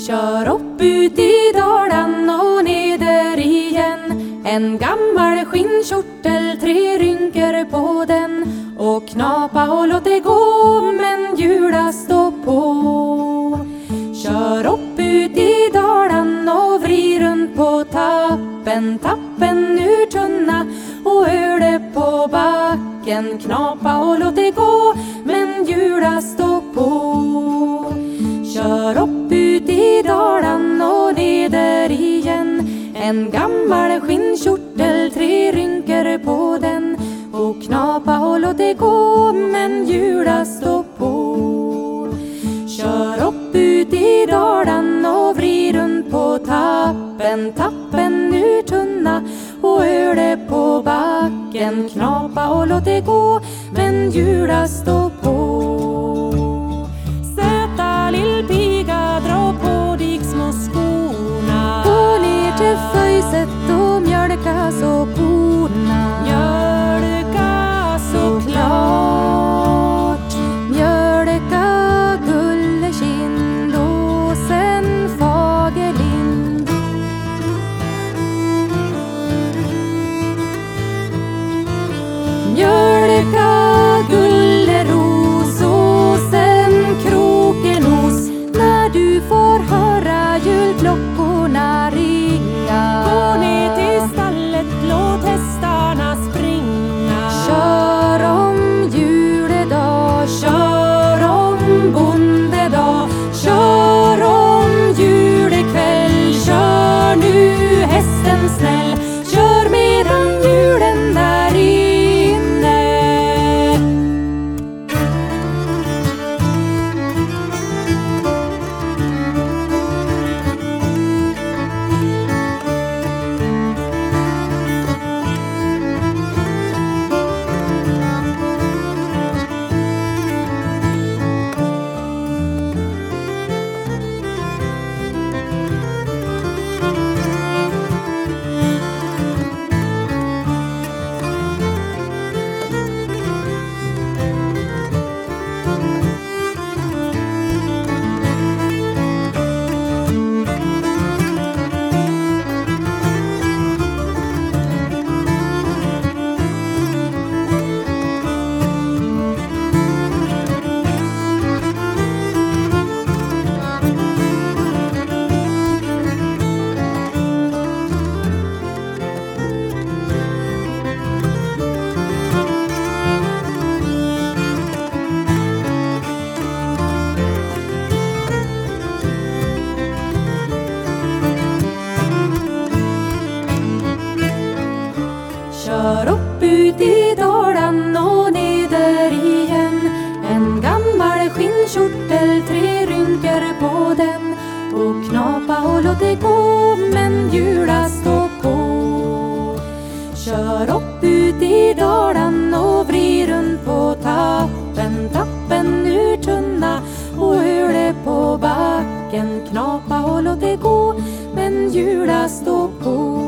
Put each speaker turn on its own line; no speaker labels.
Kör upp ut i Dalarn och neder igen. En gammal skinnkjortel, 3 rynkor på den. Och knapa och låt det gå, men hjula stå på. Kör upp ut i Dalarn och vrid runt på tappen. Tappen ur tunna och öle på backen. Knapa och låt det gå, men hjula stå på. Kör upp ut i Dalarn och neder igen. En gammal skinnkjortel, 3 rynkor på den. Och knapa och låt det gå, men hjula stå på. Kör upp ut i Dalarn och vrid runt på tappen. Tappen ur tunna och öle på backen. Knapa och låt det gå, men hjula stå på. Sätta lillpiga, dra på dig små skorna. Gå ner till föjset och mjölka så korna. Mjölka så klart. Mjölka gullekind och sen fagerlind. Mjölka gulleros och sen krokenos. När du får höra julklockorna ringa. Gå ner till stallet, låt hästarna springa. Kör om juledag, kör om bondedag. Kör om julekväll, kör nu hästen snäll. Kör medan julen där inne. Kör upp ut i Dalarn och neder igen. En gammal skinnkjortel, 3 rynkor på den. Och knapa och låt det gå, men hjula stå på. Kör upp ut i Dalarn och vrid runt på tappen. Tappen ur tunna och öle på backen. Knapa och låt det gå, men hjula stå på.